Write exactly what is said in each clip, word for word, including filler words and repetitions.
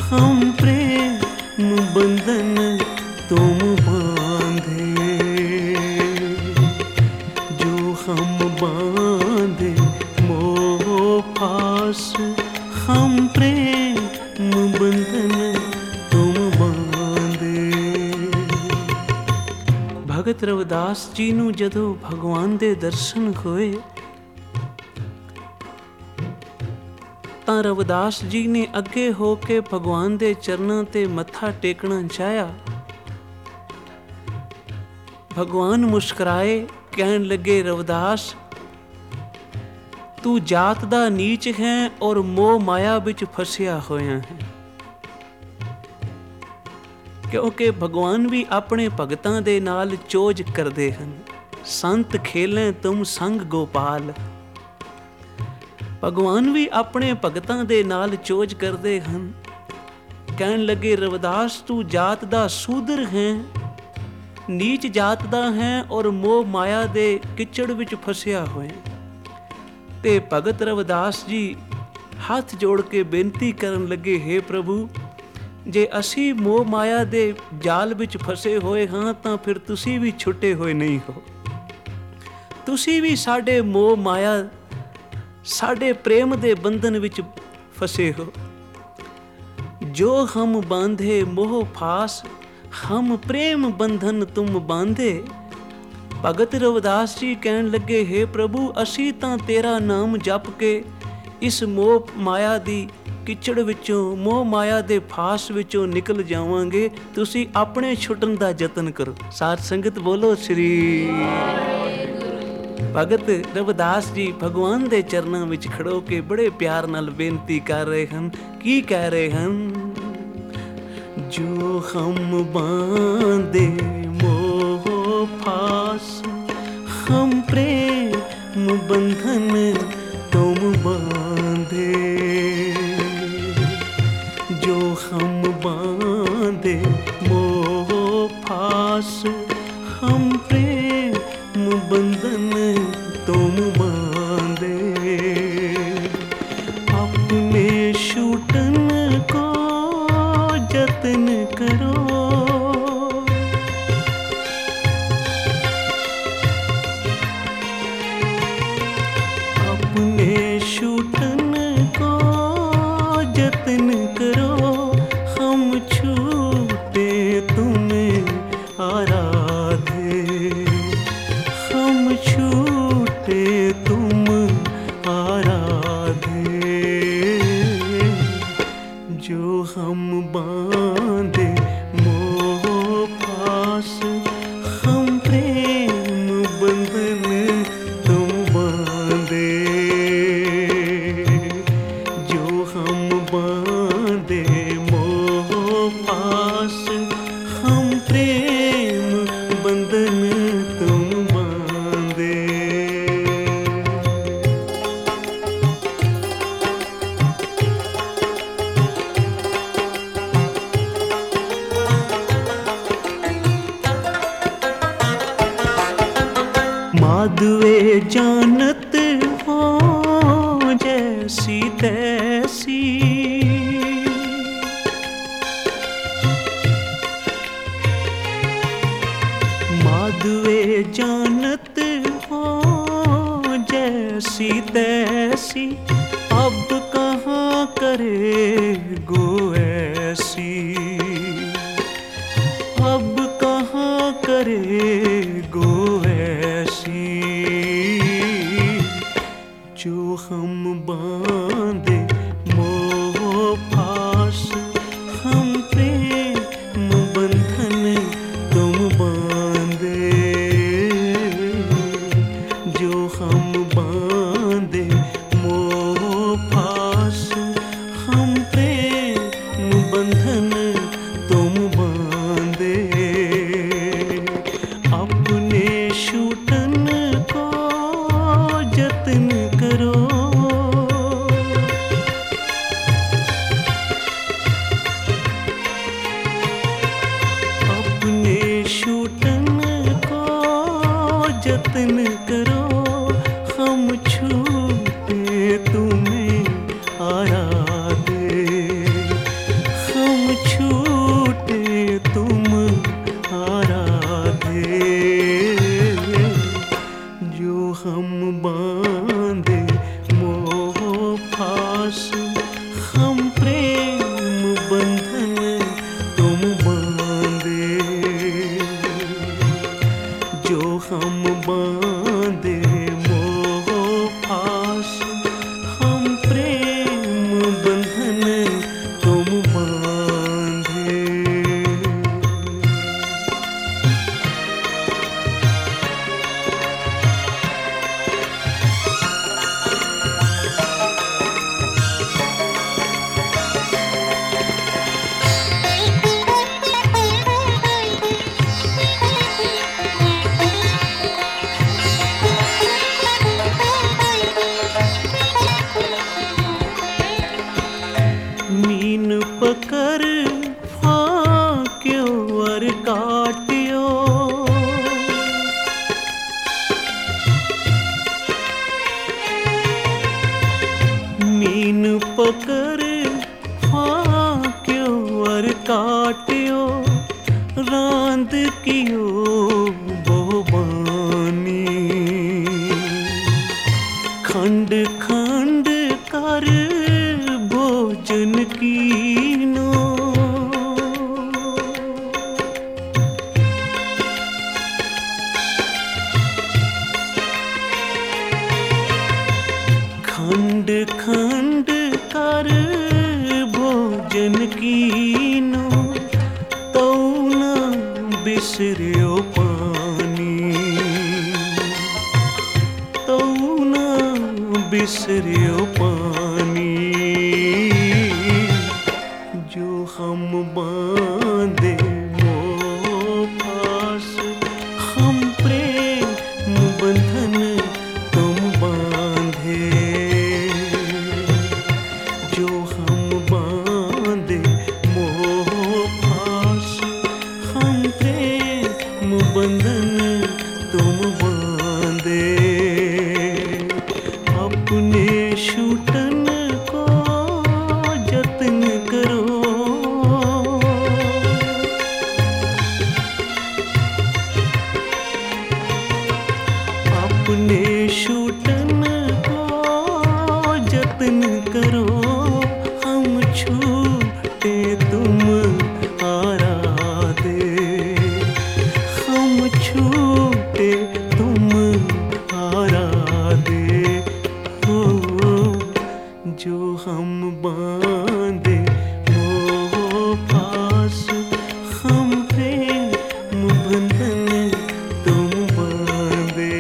हम प्रेम बंधन तुम बांधे, जो हम बांधे मोह पास, हम प्रेम बंधन तुम बांधे। भगत रविदास जी नूं जदों भगवान दे दर्शन होए ਤਾਂ रविदास जी ने अगे हो के भगवान दे चरनां ते मत्था टेकना चाहया। भगवान मुस्कुराए, कहन लगे रविदास तू जात दा नीच है और मोह माया विच फसिया होया है। क्योंकि भगवान भी अपने भगतां दे नाल चोज करदे हन। संत खेलें तुम संग गोपाल। भगवान भी अपने भगतां दे नाल चोज करदे हन। कहन लगे रविदास तू जात दा सूदर है, नीच जात दा है और मोह माया दे किचड़ विच फसिया होया। ते भगत रविदास जी हथ जोड़ के बेनती करन लगे, हे प्रभु जे असी मोह माया दे जाल विच फसे होए हां तां फिर तुसी भी छुटे होए नहीं हो। तुसी भी साडे मोह माया साडे प्रेम दे बंधन विच फसे हो। जो हम बांधे मोह फास, हम प्रेम बंधन तुम बांधे। भगत रविदास जी कहन लगे, हे प्रभु असी तां तेरा नाम जप के इस मोह माया दी किचड़ विचों, मोह माया दे फास विचों निकल जावांगे, तुसी अपने छुटन दा यतन करो। साध संगत बोलो श्री। भगत रविदास जी भगवान दे चरनां विच खड़ो के बड़े प्यार नाल बेनती कर रहे हन। की कह रहे हन? जो हम बांधे मोह फास, हम प्रेम बंधन तुम बांधे। जो हम बांधे मोह फास, हम प्रेम बंधन तुम बांधे। अपने छूटन को जतन करो, अपने छूटन को जतन करो। हम छूटे तुम्हें आराधे, हम छूटे तुम आराधे। जो हम बांधे मोह पास, हम प्रेम बंधन तुम बांधे। जो हम बांधे मोह पास, हम प्रेम बंधन तुम बांधे। माधवे जानत हो जैसी तैसी, माधवे जानत हो जैसी तैसी। अब कहाँ करे गो ऐसी, अब कहाँ करे गो ऐसी। जो हम बांधे मोह फास, हम प्रेम बंधन तुम बांधे। जो हम बांधे मोह फास, हम प्रेम बंधन तुम बांधे। अपने छूटन को जतन करो, अपने छूटन को जतन करो। हम छूटे तुम्हें आराधे, पकर फाक्यो अर काट्यो। मीन पकर फाक्यो अर काट्यो, रांद कियो बहुबानी। खंड खंड कर भोजन कीनो, खंड खंड कर भोजन कीनो, तौ न बिसर्यो पानी। तौ न बिसर्यो पानी, जो हम बांधे मोह पास, हम प्रेम बंधन तुम बांधे। जो हम बांधे मोह पास, हम प्रेम बंधन तुम बांधे। अपने छूटन को जतन करो, अपने छूटन को जतन करो। हम छूटे तुम आराधे, हम छूटे तुम आराधे। हो जो हम बांधे मोह पास, हम प्रेम बंधन तुम बांधे।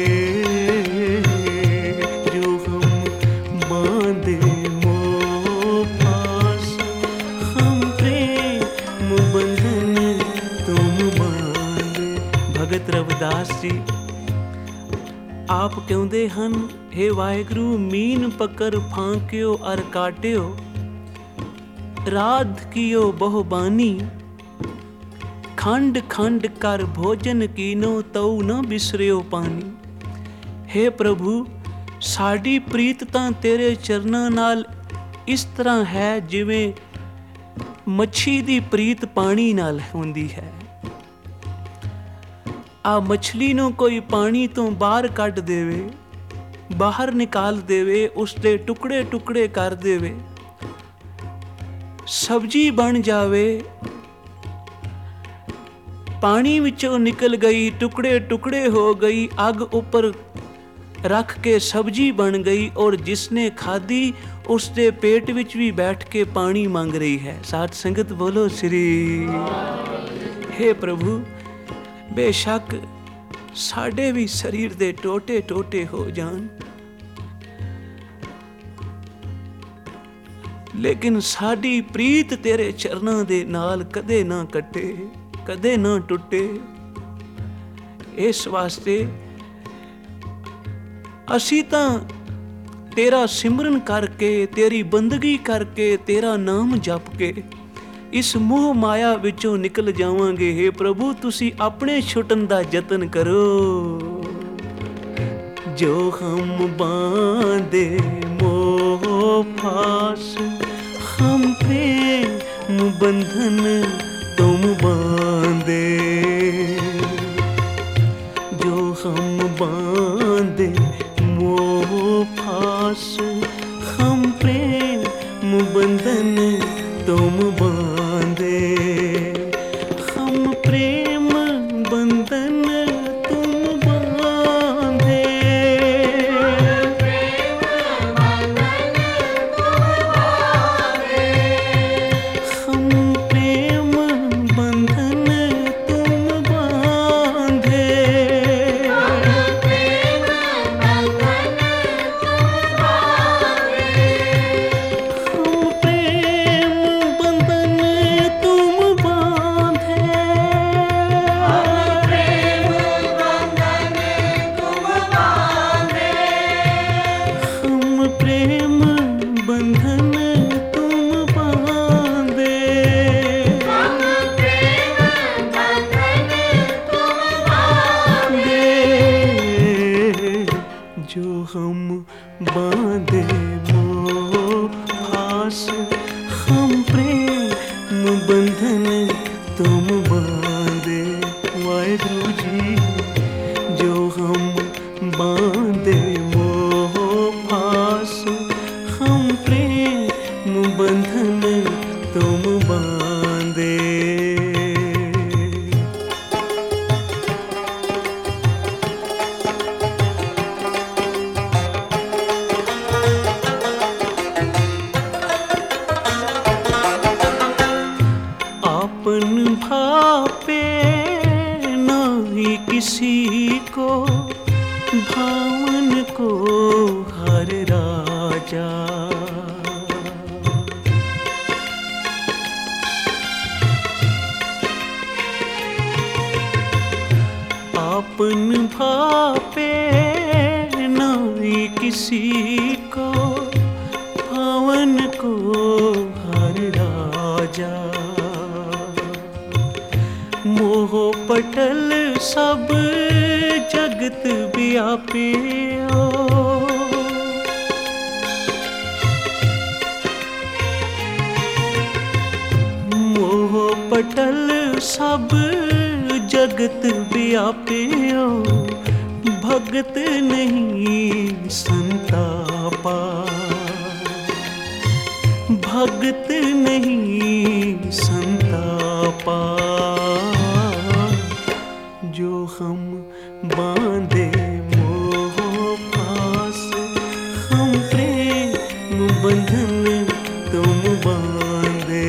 जो हम बांधे मोह पास, हम प्रेम बंधन तुम बांधे। भगत रविदास जी आप कहते हैं, हे वाहिगुरु मीन पकर फांक्यो अर काट्यो, राध कियो बहुबानी। खंड खंड कर भोजन कीनो, तौ न बिसर्यो पानी। हे प्रभु साडी प्रीत तां तेरे चरनां नाल इस तरह है जिवें मच्छी दी प्रीत पानी नाल हुंदी है। आ मछली ਨੂੰ ਕੋਈ ਪਾਣੀ ਤੋਂ ਬਾਹਰ ਕੱਢ ਦੇਵੇ, ਬਾਹਰ ਨਿਕਾਲ ਦੇਵੇ, ਉਸ ਦੇ ਟੁਕੜੇ ਟੁਕੜੇ ਕਰ ਦੇਵੇ, ਸਬਜ਼ੀ ਬਣ ਜਾਵੇ, ਪਾਣੀ ਵਿੱਚੋਂ ਨਿਕਲ ਗਈ, ਟੁਕੜੇ ਟੁਕੜੇ ਹੋ ਗਈ, ਅੱਗ ਉੱਪਰ ਰੱਖ ਕੇ ਸਬਜ਼ੀ ਬਣ ਗਈ, ਔਰ ਜਿਸਨੇ ਖਾਧੀ ਉਸ ਦੇ ਪੇਟ ਵਿੱਚ ਵੀ ਬੈਠ ਕੇ ਪਾਣੀ ਮੰਗ ਰਹੀ ਹੈ। ਸਾਧ ਸੰਗਤ ਬੋਲੋ ਸ੍ਰੀ। हे प्रभु बेशक साढ़े भी शरीर दे टोटे टोटे हो जान, लेकिन साड़ी प्रीत तेरे चरनां दे नाल कदे ना कटे, कदे ना टुटे। इस वास्ते असी तां तेरा सिमरन करके, तेरी बंदगी करके, तेरा नाम जप के इस मोह माया विचों निकल जावांगे। हे प्रभु तुसी अपने छुटन दा जतन करो। जो हम बांधे मोह फास, हम प्रेम बंधन तुम बांधे। जो हम बांधे मोह फास, हम प्रेम बंधन तुम बांधे। हम प्रेम बंधन तुम बांधे। हम प्रेम बंधन तुम बांधे। हम प्रेम बंधन बंधन तुम बांधे वाहेगुरु जी, जो हम बांधे मोह पास, हम प्रेम बंधन तुम बांधे। आपन भापे नहीं किसी को, भावन को हर राजा। आपन भापे नहीं किसी को, भावन को हर राजा। मोह पटल सब जगत व्यापियो, मोह पटल सब जगत व्यापियो, भगत नहीं संतापा, भगत नहीं संतापा। जो हम बांधे मोह पास, हम प्रेम बंधन तुम बांधे।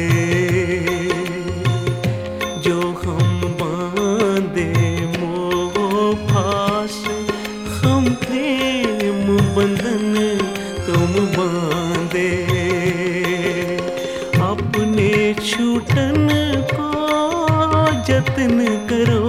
जो हम बांधे मोह पास, हम प्रेम बंधन तुम बांधे। अपने छूटन को जतन करो,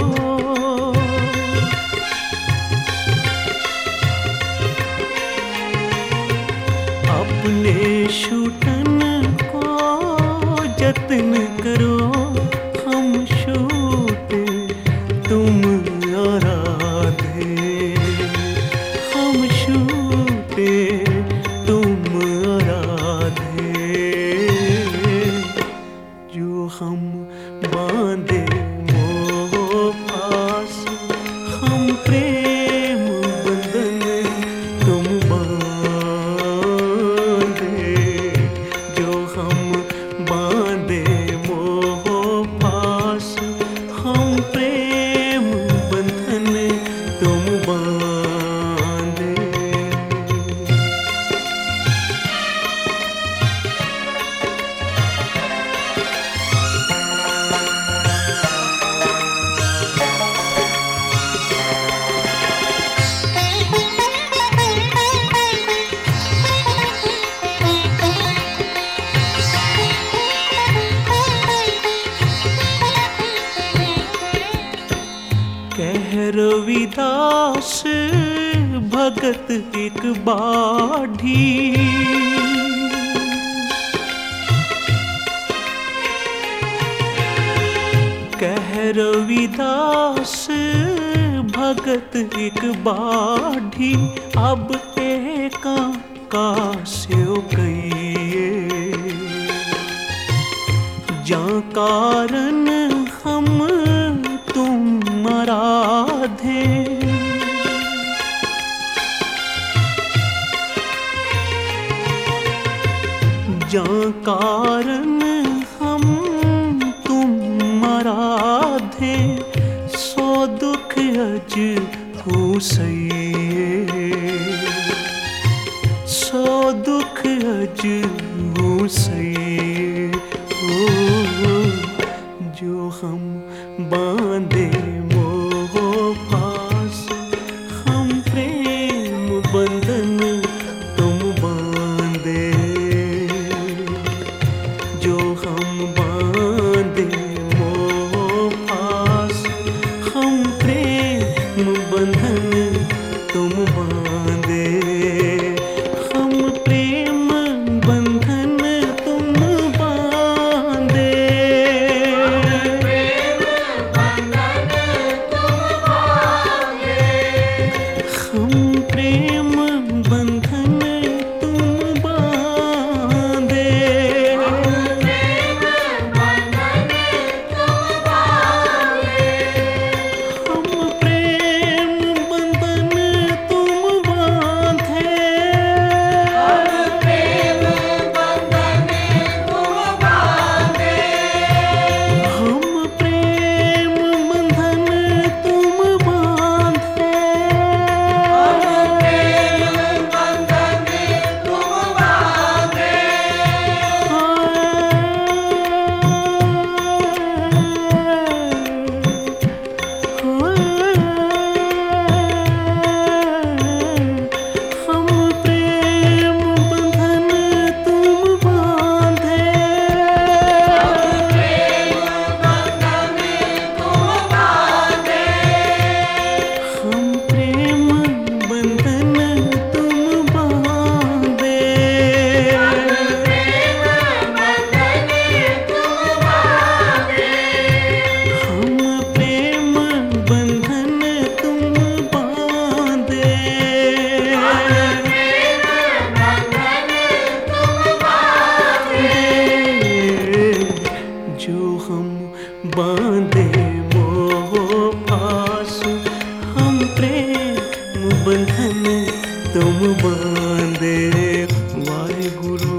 अपने छूटन को जतन करो। हम छूटे तुम आराधे, हम छूटे तुम आराधे। जो हम बांधे मोह पास, हम प्रेम बंधन तुम बांधे। जो हम बांधे मोह पास, हम प्रेम बंधन तुम बांधे। कह रविदास भगत एक बाढ़ी, कह रविदास भगत एक बाढ़ी। अब एका कास्यो कहिए, जा कारण हम तुम आराधे। जा कारण हम तुम आराधे, सो दुख अज हो सही, सो दुख अज हो सही। ओ जो हम बांधे मोह पास, हम प्रेम बंधन तुम बांधे। जो हम बांधे मोह पास, हम प्रेम बंधन तुम बांधे। हम प्रेम बंधन तुम बांधे। जो हम बांधे मोह पास, हम प्रेम बंधन तुम बांधे वाहिगुरु।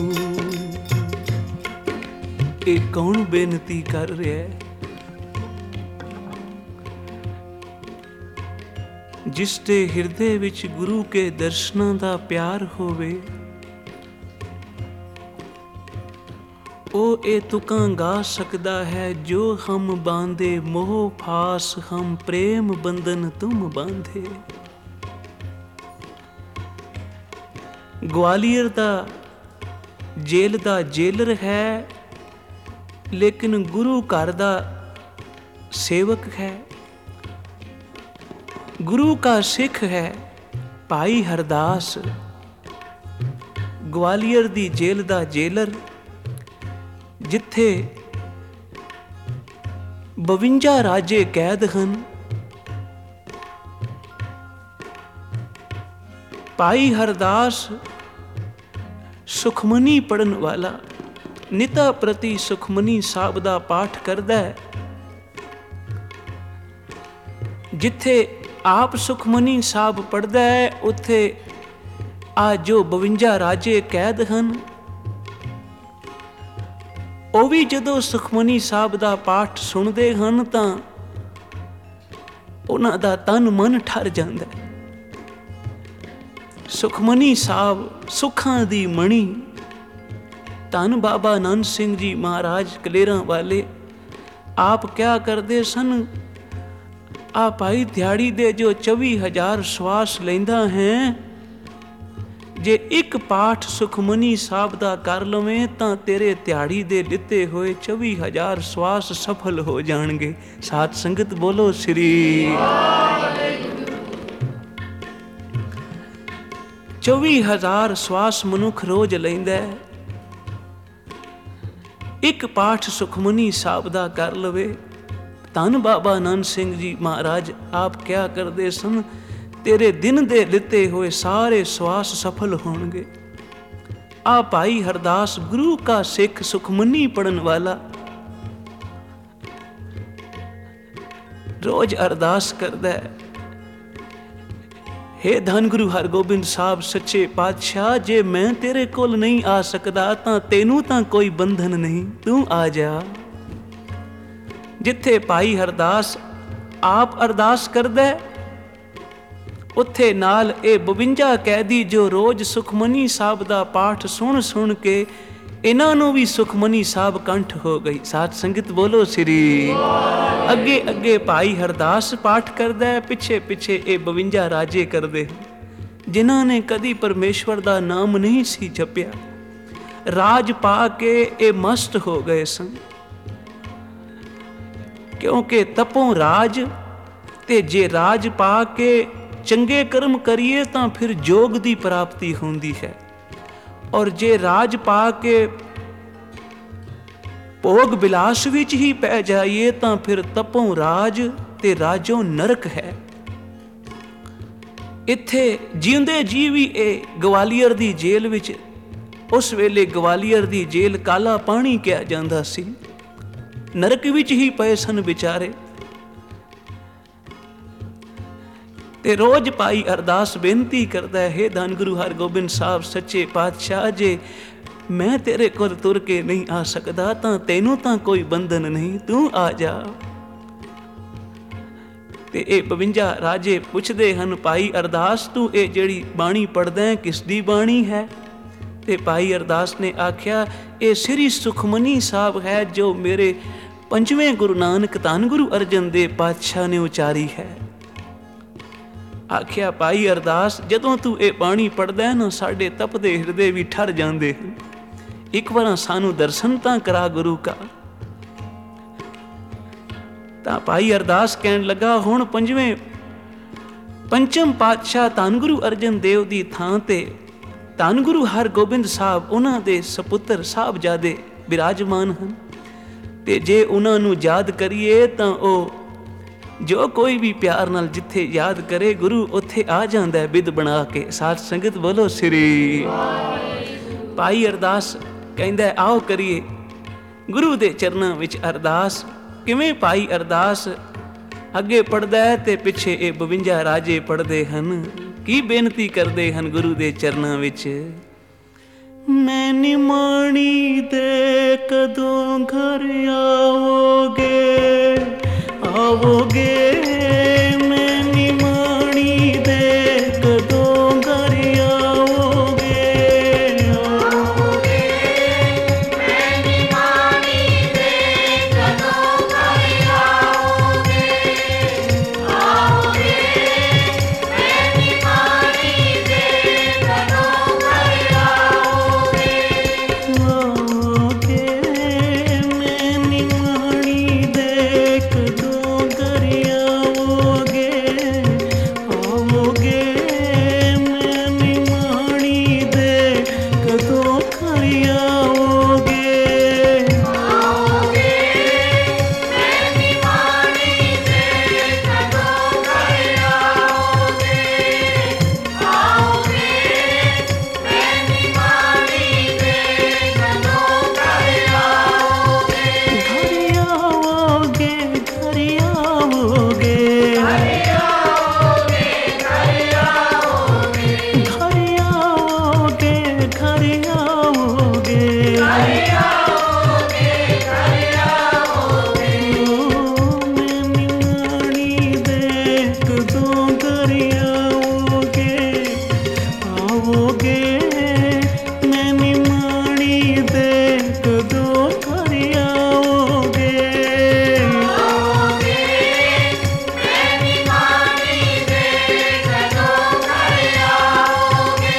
ये कौन बेनती कर रहा है? जिस दे ਹਿਰਦੇ ਵਿੱਚ ਗੁਰੂ ਕੇ ਦਰਸ਼ਨਾਂ ਦਾ ਪਿਆਰ ਹੋਵੇ, ਉਹ ਇਹ ਤੁਕਾਂ ਗਾ ਸਕਦਾ ਹੈ, ਜੋ ਹਮ ਬਾਂਧੇ ਮੋਹ ਫਾਸ, ਹਮ ਪ੍ਰੇਮ ਬੰਧਨ ਤੁਮ ਬਾਂਧੇ। ਗਵਾਲੀਅਰ ਦਾ ਜੇਲ੍ਹ ਦਾ ਜੇਲਰ ਹੈ, ਲੇਕਿਨ ਗੁਰੂ ਘਰ ਦਾ ਸੇਵਕ ਹੈ। गुरु का सिख है भाई हरदास, ग्वालियर दी जेल दा जेलर, जिथे बवंजा राजे कैद हन। भाई हरदास सुखमनी पढ़न वाला, निता प्रति सुखमनी साहब दा पाठ करदा है। जिथे आप सुखमनी साहब पढ़दा है, उत्थे आ जो बवंजा राजे कैद हन, ਉਹ ਵੀ ਜਦੋਂ ਸੁਖਮਨੀ ਸਾਹਿਬ ਦਾ ਪਾਠ ਸੁਣਦੇ ਹਨ ਤਾਂ ਉਹਨਾਂ ਦਾ ਤਨ ਮਨ ਠਰ ਜਾਂਦਾ। ਸੁਖਮਨੀ ਸਾਹਿਬ ਸੁੱਖਾਂ ਦੀ ਮਣੀ, ਧੰਨ ਬਾਬਾ ਨੰਦ ਸਿੰਘ ਜੀ ਮਹਾਰਾਜ ਕਲੇਰਾਂ ਵਾਲੇ ਆਪ ਕਿਆ ਕਰਦੇ ਸਨ, ਆ ਭਾਈ ਦਿਹਾੜੀ ਦੇ ਜੋ ਚੌਵੀ ਹਜ਼ਾਰ ਸਵਾਸ ਲੈਂਦਾ ਹੈ, ਜੇ ਇੱਕ ਪਾਠ ਸੁਖਮਨੀ ਸਾਹਿਬ ਦਾ ਕਰ ਲਵੇਂ ਤਾਂ ਤੇਰੇ ਦਿਹਾੜੀ ਦੇ ਲਿੱਤੇ ਹੋਏ ਚੌਵੀ ਹਜ਼ਾਰ ਸਵਾਸ ਸਫਲ ਹੋ ਜਾਣਗੇ। ਸਾਧ ਸੰਗਤ ਬੋਲੋ ਸ੍ਰੀ। ਚੌਵੀ ਹਜ਼ਾਰ ਸਵਾਸ ਮਨੁੱਖ ਰੋਜ਼ ਲੈਂਦਾ, ਇੱਕ ਪਾਠ ਸੁਖਮਨੀ ਸਾਹਿਬ ਦਾ ਕਰ ਲਵੇ। ਧੰਨ ਬਾਬਾ ਨੰਦ ਸਿੰਘ ਜੀ ਮਹਾਰਾਜ ਆਪ ਕਿਆ ਕਰਦੇ ਸਨ, ਤੇਰੇ ਦਿਨ ਦੇ ਲਿੱਤੇ ਹੋਏ ਸਾਰੇ ਸਵਾਸ ਸਫਲ ਹੋਣਗੇ। ਆ ਭਾਈ ਹਰਦਾਸ ਗੁਰੂ ਕਾ ਸਿੱਖ ਸੁਖਮਨੀ ਪੜਨ ਵਾਲਾ ਰੋਜ਼ ਅਰਦਾਸ ਕਰਦਾ ਹੈ, हे ਧੰਨ ਗੁਰੂ ਹਰਗੋਬਿੰਦ ਸਾਹਿਬ ਸੱਚੇ ਪਾਤਸ਼ਾਹ, ਜੇ ਮੈਂ ਤੇਰੇ ਕੋਲ ਨਹੀਂ ਆ ਸਕਦਾ ਤਾਂ ਤੈਨੂੰ ਤਾਂ ਕੋਈ ਬੰਧਨ ਨਹੀਂ, ਤੂੰ ਆ ਜਾ। ਜਿੱਥੇ ਭਾਈ ਹਰਦਾਸ ਆਪ ਅਰਦਾਸ ਕਰਦਾ, ਉੱਥੇ ਨਾਲ ਇਹ ਬਵੰਜਾ ਕੈਦੀ ਜੋ ਰੋਜ਼ ਸੁਖਮਨੀ ਸਾਹਿਬ ਦਾ ਪਾਠ ਸੁਣ ਸੁਣ ਕੇ ਇਹਨਾਂ ਨੂੰ ਵੀ ਸੁਖਮਨੀ ਸਾਹਿਬ ਕੰਠ ਹੋ ਗਈ। ਸਾਧ ਸੰਗਤ ਬੋਲੋ ਸ੍ਰੀ। ਅੱਗੇ ਅੱਗੇ ਭਾਈ ਹਰਦਾਸ ਪਾਠ ਕਰਦਾ, ਪਿੱਛੇ ਪਿੱਛੇ ਇਹ ਬਵੰਜਾ ਰਾਜੇ ਕਰਦੇ, ਜਿਨ੍ਹਾਂ ਨੇ ਕਦੀ ਪਰਮੇਸ਼ਵਰ ਦਾ ਨਾਮ ਨਹੀਂ ਸੀ ਜਪਿਆ। ਰਾਜ ਪਾ ਕੇ ਇਹ ਮਸਤ ਹੋ ਗਏ ਸਨ, ਕਿਉਂਕਿ ਤਪੋਂ ਰਾਜ, ਤੇ ਜੇ ਰਾਜ ਪਾ ਕੇ ਚੰਗੇ ਕਰਮ ਕਰੀਏ ਤਾਂ ਫਿਰ ਜੋਗ ਦੀ ਪ੍ਰਾਪਤੀ ਹੁੰਦੀ ਹੈ, ਔਰ ਜੇ ਰਾਜ ਪਾ ਕੇ ਭੋਗ ਬਿਲਾਸ ਵਿੱਚ ਹੀ ਪੈ ਜਾਈਏ ਤਾਂ ਫਿਰ ਤਪੋਂ ਰਾਜ ਤੇ ਰਾਜੋਂ ਨਰਕ ਹੈ। ਇੱਥੇ ਜਿਉਂਦੇ ਜੀ ਵੀ ਇਹ ਗਵਾਲੀਅਰ ਦੀ ਜੇਲ੍ਹ ਵਿੱਚ, ਉਸ ਵੇਲੇ ਗਵਾਲੀਅਰ ਦੀ ਜੇਲ੍ਹ ਕਾਲਾ ਪਾਣੀ ਕਿਹਾ ਜਾਂਦਾ ਸੀ, ਨਰਕ ਵਿੱਚ ਹੀ ਪਏ ਸਨ ਵਿਚਾਰੇ। ਤੇ ਰੋਜ਼ ਭਾਈ ਅਰਦਾਸ ਬੇਨਤੀ ਕਰਦਾ, ਹੈ ਧੰਨ ਗੁਰੂ ਹਰਗੋਬਿੰਦ ਸਾਹਿਬ ਸੱਚੇ ਪਾਤਸ਼ਾਹ, ਜੇ ਮੈਂ ਤੇਰੇ ਕੋਲ ਤੁਰ ਕੇ ਨਹੀਂ ਆ ਸਕਦਾ ਤਾਂ ਤੈਨੂੰ ਤਾਂ ਕੋਈ ਬੰਧਨ ਨਹੀਂ, ਤੂੰ ਆ ਜਾ। ਤੇ ਇਹ ਬਵੰਜਾ ਰਾਜੇ ਪੁੱਛਦੇ ਹਨ, ਭਾਈ ਅਰਦਾਸ ਤੂੰ ਇਹ ਜਿਹੜੀ ਬਾਣੀ ਪੜ੍ਹਦਾ ਕਿਸ ਦੀ ਬਾਣੀ ਹੈ? ਤੇ ਭਾਈ ਅਰਦਾਸ ਨੇ ਆਖਿਆ, ਇਹ ਸ੍ਰੀ ਸੁਖਮਨੀ ਸਾਹਿਬ ਹੈ ਜੋ ਮੇਰੇ ਪੰਜਵੇਂ ਗੁਰੂ ਨਾਨਕ ਧੰਨ ਗੁਰੂ ਅਰਜਨ ਦੇਵ ਪਾਤਸ਼ਾਹ ਨੇ ਉਚਾਰੀ ਹੈ। ਆਖਿਆ ਭਾਈ ਅਰਦਾਸ, ਜਦੋਂ ਤੂੰ ਇਹ ਬਾਣੀ ਪੜ੍ਹਦਾ ਨਾ ਸਾਡੇ ਤਪਦੇ ਹਿਰਦੇ ਵੀ ਠਰ ਜਾਂਦੇ ਹਨ, ਇੱਕ ਵਾਰ ਸਾਨੂੰ ਦਰਸ਼ਨ ਤਾਂ ਕਰਾ ਗੁਰੂ ਕਾ। ਤਾਂ ਭਾਈ ਅਰਦਾਸ ਕਹਿਣ ਲੱਗਾ, ਹੁਣ ਪੰਜਵੇਂ ਪੰਚਮ ਪਾਤਸ਼ਾਹ ਧੰਨ ਗੁਰੂ ਅਰਜਨ ਦੇਵ ਦੀ ਥਾਂ ਤੇ ਧੰਨ ਗੁਰੂ ਹਰਗੋਬਿੰਦ ਸਾਹਿਬ ਉਹਨਾਂ ਦੇ ਸਪੁੱਤਰ ਸਾਹਿਬਜ਼ਾਦੇ ਬਿਰਾਜਮਾਨ ਹਨ, ਤੇ ਜੇ ਉਹਨਾਂ ਨੂੰ ਯਾਦ ਕਰੀਏ ਤਾਂ ਉਹ ਜੋ ਕੋਈ ਵੀ ਪਿਆਰ ਨਾਲ ਜਿੱਥੇ ਯਾਦ ਕਰੇ ਗੁਰੂ ਉੱਥੇ ਆ ਜਾਂਦਾ ਬਿਧ ਬਣਾ ਕੇ। ਸਾਧ ਸੰਗਤ ਬੋਲੋ ਸ੍ਰੀ। ਭਾਈ ਅਰਦਾਸ ਕਹਿੰਦਾ ਆਓ ਕਰੀਏ। ਗੁਰੂ ਦੇ ਚਰਨਾਂ ਵਿੱਚ ਅਰਦਾਸ। ਕਿਵੇਂ ਭਾਈ ਅਰਦਾਸ ਅੱਗੇ ਪੜ੍ਹਦਾ ਹੈ ਤੇ ਪਿੱਛੇ ਇਹ ਬਵੰਜਾ ਰਾਜੇ ਪੜ੍ਹਦੇ ਹਨ। ਕੀ ਬੇਨਤੀ ਕਰਦੇ ਹਨ ਗੁਰੂ ਦੇ ਚਰਨਾਂ ਵਿੱਚ? ਮੈਂ ਨਿਮਾਣੀ ਦੇ ਕਦੋਂ ਘਰ ਆਵੋਗੇ, ਆਵੋਗੇ ਮੈਂ ਨਿਮਾਣੀ ਦੇ ਕਦੋਂ ਘਰ ਆਵੋਗੇ, ਆਵੋਗੇ ਮੈਂ ਨਿਮਾਣੀ ਦੇ ਕਦੋਂ ਘਰ ਆਵੋਗੇ, ਆਵੋਗੇ ਮੈਂ ਨਿਮਾਣੀ ਦੇ ਕਦੋਂ ਘਰ ਆਵੋਗੇ, ਆਵੋਗੇ ਮੈਂ ਨਿਮਾਣੀ ਦੇ ਕਦੋਂ ਘਰ ਆਵੋਗੇ, ਆਵੋਗੇ ਮੈਂ ਨਿਮਾਣੀ ਦੇ ਕਦੋਂ ਘਰ ਆਵੋਗੇ, ਆਵੋਗੇ ਮੈਂ ਨਿਮਾਣੀ ਦੇ ਕਦੋਂ ਘਰ ਆਵੋਗੇ, ਆਵੋਗੇ ਮੈਂ ਨਿਮਾਣੀ ਦੇ ਕਦੋਂ ਘਰ ਆਵੋਗੇ, ਘਰ ਆਵੋਗੇ, ਘਰ ਆਵੋਗੇ, ਘਰ ਆਵੋਗੇ, ਘਰ ਆਵੋਗੇ, ਘਰ ਆਵੋਗੇ, ਘਰ ਆਵੋਗੇ, ਘਰ ਆਵੋਗੇ, ਘਰ ਆਵੋਗੇ, ਮੈਂ ਨਿਮਾਣੀ ਦੇ ਕਦੋਂ ਘਰ ਆਵੋਗੇ, ਆਵੋਗੇ ਮੈਂ ਨਿਮਾਣੀ ਦੇ ਕਦੋਂ ਘਰ ਆਵੋਗੇ, ਆਵੋਗੇ ਮੈਂ ਨਿਮਾਣੀ ਦੇ ਕਦੋਂ ਘਰ ਆਵੋਗੇ,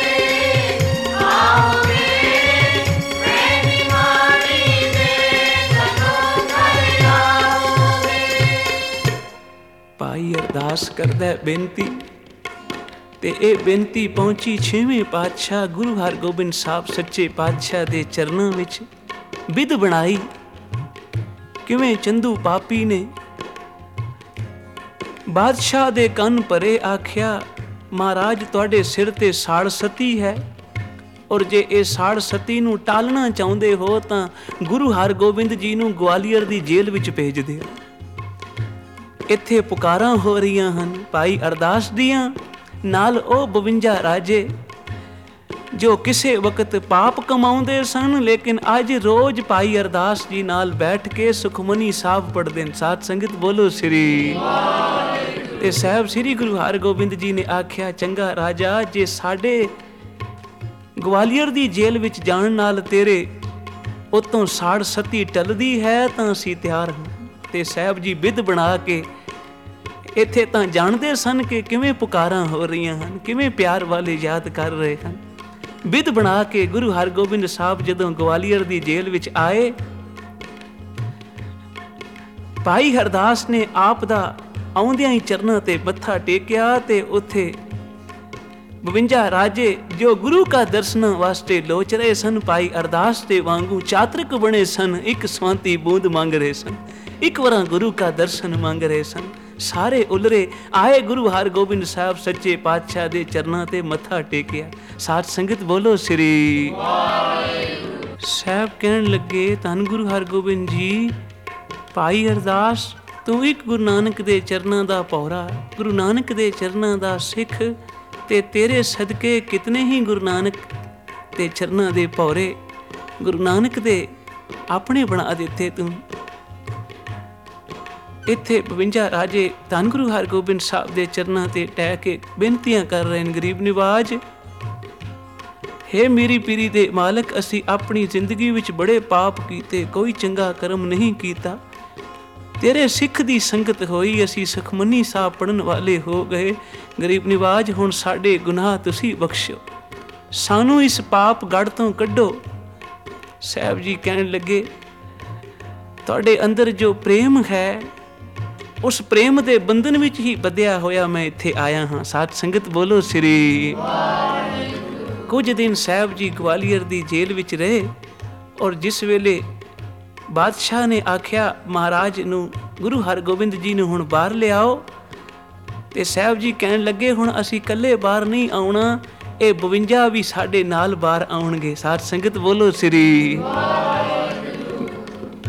ਆਵੋਗੇ ਮੈਂ ਨਿਮਾਣੀ ਦੇ ਕਦੋਂ ਘਰ ਆਵੋਗੇ। ਭਾਈ ਅਰਦਾਸ ਕਰਦਾ ਹੈ ਬੇਨਤੀ, ਤੇ ਇਹ ਬੇਨਤੀ ਪਹੁੰਚੀ ਛੇਵੇਂ ਪਾਤਸ਼ਾਹ ਗੁਰੂ ਹਰਗੋਬਿੰਦ ਸਾਹਿਬ ਸੱਚੇ ਪਾਤਸ਼ਾਹ ਦੇ ਚਰਨਾਂ ਵਿੱਚ। ਵਿਧ ਬਣਾਈ ਕਿਵੇਂ ਚੰਦੂ ਪਾਪੀ ਨੇ ਬਾਦਸ਼ਾਹ ਦੇ ਕੰਨ ਭਰੇ, ਆਖਿਆ ਮਹਾਰਾਜ ਤੁਹਾਡੇ ਸਿਰ ਤੇ ਸਾੜ ਸਤੀ ਹੈ, ਔਰ ਜੇ ਇਹ ਸਾੜ ਸਤੀ ਨੂੰ ਟਾਲਣਾ ਚਾਹੁੰਦੇ ਹੋ ਤਾਂ ਗੁਰੂ ਹਰਗੋਬਿੰਦ ਜੀ ਨੂੰ ਗਵਾਲੀਅਰ ਦੀ ਜੇਲ੍ਹ ਵਿੱਚ ਭੇਜ ਦਿਓ। ਇੱਥੇ ਪੁਕਾਰਾਂ ਹੋ ਰਹੀਆਂ ਹਨ ਭਾਈ ਅਰਦਾਸ ਦੀਆਂ, ਨਾਲ ਉਹ ਬਵੰਜਾ ਰਾਜੇ ਜੋ ਕਿਸੇ ਵਕਤ ਪਾਪ ਕਮਾਉਂਦੇ ਸਨ, ਲੇਕਿਨ ਅੱਜ ਰੋਜ਼ ਭਾਈ ਅਰਦਾਸ ਜੀ ਨਾਲ ਬੈਠ ਕੇ ਸੁਖਮਨੀ ਸਾਹਿਬ ਪੜ੍ਹਦੇ ਨੇ। ਸਾਧ ਸੰਗਤ ਬੋਲੋ ਸ੍ਰੀ ਵਾਹਿਗੁਰੂ। ਤੇ ਸਾਹਿਬ ਸ੍ਰੀ ਗੁਰੂ ਹਰਗੋਬਿੰਦ ਜੀ ਨੇ ਆਖਿਆ, ਚੰਗਾ ਰਾਜਾ, ਜੇ ਸਾਡੇ ਗਵਾਲੀਅਰ ਦੀ ਜੇਲ੍ਹ ਵਿੱਚ ਜਾਣ ਨਾਲ ਤੇਰੇ ਉਤੋਂ ਸਾੜ ਸਤੀ ਟਲਦੀ ਹੈ ਤਾਂ ਅਸੀਂ ਤਿਆਰ ਹਾਂ। ਤੇ ਸਾਹਿਬ ਜੀ ਵਿਧ ਬਣਾ ਕੇ ਇੱਥੇ ਤਾਂ ਜਾਣਦੇ ਸਨ ਕਿ ਕਿਵੇਂ ਪੁਕਾਰਾਂ ਹੋ ਰਹੀਆਂ ਹਨ, ਕਿਵੇਂ ਪਿਆਰ ਵਾਲੇ ਯਾਦ ਕਰ ਰਹੇ ਹਨ। ਵਿਧ ਬਣਾ ਕੇ ਗੁਰੂ ਹਰਗੋਬਿੰਦ ਸਾਹਿਬ ਜਦੋਂ ਗਵਾਲੀਅਰ ਦੀ ਜੇਲ੍ਹ ਵਿੱਚ ਆਏ, ਭਾਈ ਹਰਦਾਸ ਨੇ ਆਪ ਦਾ ਆਉਂਦਿਆਂ ਹੀ ਚਰਨਾਂ ਤੇ ਮੱਥਾ ਟੇਕਿਆ ਤੇ ਉੱਥੇ ਬਵੰਜਾ ਰਾਜੇ ਜੋ ਗੁਰੂ ਕਾ ਦਰਸ਼ਨ ਵਾਸਤੇ ਲੋਚ ਰਹੇ ਸਨ, ਭਾਈ ਅਰਦਾਸ ਦੇ ਵਾਂਗੂ ਚਾਤਰਿਕ ਬਣੇ ਸਨ, ਇੱਕ ਸਵਾਂਤੀ ਬੂੰਦ ਮੰਗ ਰਹੇ ਸਨ, ਇੱਕ ਵਾਰਾਂ ਗੁਰੂ ਕਾ ਦਰਸ਼ਨ ਮੰਗ ਰਹੇ ਸਨ। ਸਾਰੇ ਉਲਰੇ ਆਏ ਗੁਰੂ ਹਰਗੋਬਿੰਦ ਸਾਹਿਬ ਸੱਚੇ ਪਾਤਸ਼ਾਹ ਦੇ ਚਰਨਾਂ ਤੇ ਮੱਥਾ ਟੇਕਿਆ। ਸਾਧ ਸੰਗਤ ਬੋਲੋ ਸ੍ਰੀ ਵਾਹਿਗੁਰੂ। ਸਾਹਿਬ ਕਹਿਣ ਲੱਗੇ, ਧੰਨ ਗੁਰੂ ਹਰਗੋਬਿੰਦ ਜੀ, ਭਾਈ ਅਰਦਾਸ ਤੂੰ ਇੱਕ ਗੁਰੂ ਨਾਨਕ ਦੇ ਚਰਨਾਂ ਦਾ ਪੌਰਾ, ਗੁਰੂ ਨਾਨਕ ਦੇ ਚਰਨਾਂ ਦਾ ਸਿੱਖ, ਤੇ ਤੇਰੇ ਸਦਕੇ ਕਿਤਨੇ ਹੀ ਗੁਰੂ ਨਾਨਕ ਦੇ ਚਰਨਾਂ ਦੇ ਪੌਰੇ ਗੁਰੂ ਨਾਨਕ ਦੇ ਆਪਣੇ ਬਣਾ ਦਿੱਤੇ ਤੂੰ। ਇੱਥੇ ਬਵੰਜਾ ਰਾਜੇ ਧੰਨ ਗੁਰੂ ਹਰਗੋਬਿੰਦ ਸਾਹਿਬ ਦੇ ਚਰਨਾਂ ਤੇ ਟਹਿ ਕੇ ਬੇਨਤੀਆਂ ਕਰ ਰਹੇ ਨੇ, ਗਰੀਬ ਨਿਵਾਜ, ਹੇ ਮੇਰੀ ਪੀਰੀ ਦੇ ਮਾਲਕ, ਅਸੀਂ ਆਪਣੀ ਜ਼ਿੰਦਗੀ ਵਿੱਚ ਬੜੇ ਪਾਪ ਕੀਤੇ, ਕੋਈ ਚੰਗਾ ਕਰਮ ਨਹੀਂ ਕੀਤਾ, ਤੇਰੇ ਸਿੱਖ ਦੀ ਸੰਗਤ ਹੋਈ, ਅਸੀਂ ਸੁਖਮਨੀ ਸਾਹਿਬ ਪੜ੍ਹਨ ਵਾਲੇ ਹੋ ਗਏ। ਗਰੀਬ ਨਿਵਾਜ, ਹੁਣ ਸਾਡੇ ਗੁਨਾਹ ਤੁਸੀਂ ਬਖਸ਼ੋ, ਸਾਨੂੰ ਇਸ ਪਾਪ ਗੜ੍ਹ ਤੋਂ ਕੱਢੋ। ਸਾਹਿਬ ਜੀ ਕਹਿਣ ਲੱਗੇ, ਤੁਹਾਡੇ ਅੰਦਰ ਜੋ ਪ੍ਰੇਮ ਹੈ, ਉਸ ਪ੍ਰੇਮ ਦੇ ਬੰਧਨ ਵਿੱਚ ਹੀ ਬੱਧਿਆ ਹੋਇਆ ਮੈਂ ਇੱਥੇ ਆਇਆ ਹਾਂ। ਸਾਧ ਸੰਗਤ ਬੋਲੋ ਸ੍ਰੀ ਵਾਹਿਗੁਰੂ। ਕੁਝ ਦਿਨ ਸਾਹਿਬ ਜੀ ਗਵਾਲੀਅਰ ਦੀ ਜੇਲ੍ਹ ਵਿੱਚ ਰਹੇ, ਔਰ ਜਿਸ ਵੇਲੇ ਬਾਦਸ਼ਾਹ ਨੇ ਆਖਿਆ ਮਹਾਰਾਜ ਨੂੰ, ਗੁਰੂ ਹਰਗੋਬਿੰਦ ਜੀ ਨੂੰ ਹੁਣ ਬਾਹਰ ਲਿਆਓ, ਤੇ ਸਾਹਿਬ ਜੀ ਕਹਿਣ ਲੱਗੇ, ਹੁਣ ਅਸੀਂ ਇਕੱਲੇ ਬਾਹਰ ਨਹੀਂ ਆਉਣਾ, ਇਹ ਬਵੰਜਾ ਵੀ ਸਾਡੇ ਨਾਲ ਬਾਹਰ ਆਉਣਗੇ। ਸਾਧ ਸੰਗਤ ਬੋਲੋ ਸ੍ਰੀ ਵਾਹਿਗੁਰੂ।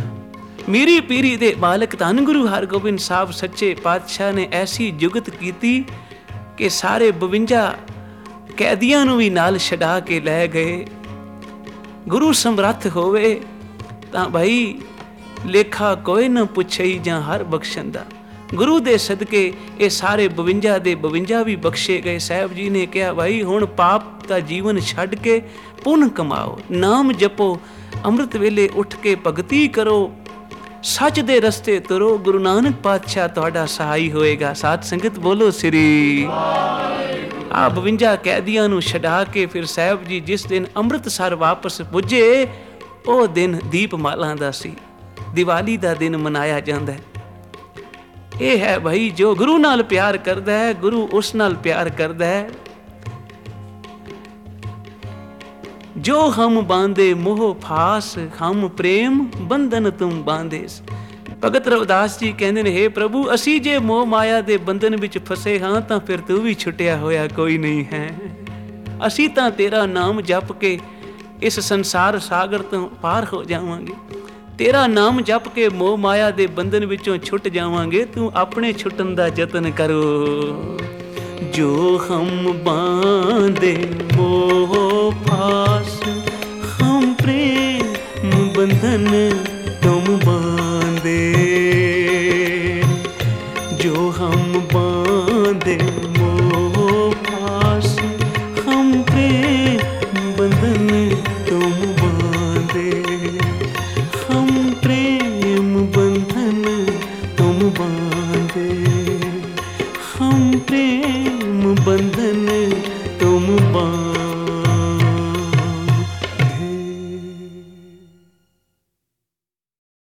ਮੀਰੀ ਪੀਰੀ ਦੇ ਮਾਲਕ ਧੰਨ ਗੁਰੂ ਹਰਗੋਬਿੰਦ ਸਾਹਿਬ ਸੱਚੇ ਪਾਤਸ਼ਾਹ ਨੇ ਐਸੀ ਜੁਗਤ ਕੀਤੀ ਕਿ ਸਾਰੇ ਬਵੰਜਾ ਕੈਦੀਆਂ ਨੂੰ ਵੀ ਨਾਲ ਛਡਾ ਕੇ ਲੈ ਗਏ। ਗੁਰੂ ਸਮਰੱਥ ਹੋਵੇ ਤਾਂ ਭਾਈ ਲੇਖਾ ਕੋਈ ਨਾ ਪੁੱਛਈ ਜਾਂ ਹਰ ਬਖਸ਼ਣ ਦਾ। ਗੁਰੂ ਦੇ ਸਦਕੇ ਇਹ ਸਾਰੇ ਬਵੰਜਾ ਦੇ ਬਵੰਜਾ ਵੀ ਬਖਸ਼ੇ ਗਏ। ਸਾਹਿਬ ਜੀ ਨੇ ਕਿਹਾ ਭਾਈ ਹੁਣ ਪਾਪ ਦਾ ਜੀਵਨ ਛੱਡ ਕੇ ਪੁੰਨ ਕਮਾਓ, ਨਾਮ ਜਪੋ, ਅੰਮ੍ਰਿਤ ਵੇਲੇ ਉੱਠ ਕੇ ਭਗਤੀ ਕਰੋ, ਸੱਚ ਦੇ ਰਸਤੇ ਤੁਰੋ, ਗੁਰੂ ਨਾਨਕ ਪਾਤਸ਼ਾਹ ਤੁਹਾਡਾ ਸਹਾਈ ਹੋਏਗਾ। ਸਾਧ ਸੰਗਤ ਬੋਲੋ ਸ੍ਰੀ। ਆ ਬਵੰਜਾ ਕੈਦੀਆਂ ਨੂੰ ਛਡਾ ਕੇ ਫਿਰ ਸਾਹਿਬ ਜੀ ਜਿਸ ਦਿਨ ਅੰਮ੍ਰਿਤਸਰ ਵਾਪਸ ਪੁੱਜੇ, ਉਹ ਦਿਨ ਦੀਪਮਾਲਾ ਦਾ ਸੀ, ਦੀਵਾਲੀ ਦਾ ਦਿਨ ਮਨਾਇਆ ਜਾਂਦਾ ਹੈ। ਇਹ ਹੈ ਭਾਈ ਜੋ ਗੁਰੂ ਨਾਲ ਪਿਆਰ ਕਰਦਾ ਹੈ, ਗੁਰੂ ਉਸ ਨਾਲ ਪਿਆਰ ਕਰਦਾ ਹੈ। ਜੋ ਹਮ ਬਾਂਧੇ ਮੋਹ ਫਾਸ, ਹਮ ਪ੍ਰੇਮ ਬੰਧਨ ਤੁਮ ਬਾਂਧੇਸ। ਭਗਤ ਰਵਿਦਾਸ ਜੀ ਕਹਿੰਦੇ ਨੇ, ਹੇ ਪ੍ਰਭੂ ਅਸੀਂ ਜੇ ਮੋਹ ਮਾਇਆ ਦੇ ਬੰਧਨ ਵਿੱਚ ਫਸੇ ਹਾਂ ਤਾਂ ਫਿਰ ਤੂੰ ਵੀ ਛੁੱਟਿਆ ਹੋਇਆ ਕੋਈ ਨਹੀਂ ਹੈ। ਅਸੀਂ ਤਾਂ ਤੇਰਾ ਨਾਮ ਜਪ ਕੇ ਇਸ ਸੰਸਾਰ ਸਾਗਰ ਤੋਂ ਪਾਰ ਹੋ ਜਾਵਾਂਗੇ, ਤੇਰਾ ਨਾਮ ਜਪ ਕੇ ਮੋਹ ਮਾਇਆ ਦੇ ਬੰਧਨ ਵਿੱਚੋਂ ਛੁੱਟ ਜਾਵਾਂਗੇ। ਤੂੰ ਆਪਣੇ ਛੁੱਟਣ ਦਾ ਯਤਨ ਕਰੋ। ਜੋ ਹਮ ਬਾਂਧੇ ਮੋਹ ਫਾਸ, ਹਮ ਪ੍ਰੇਮ ਬੰਧਨ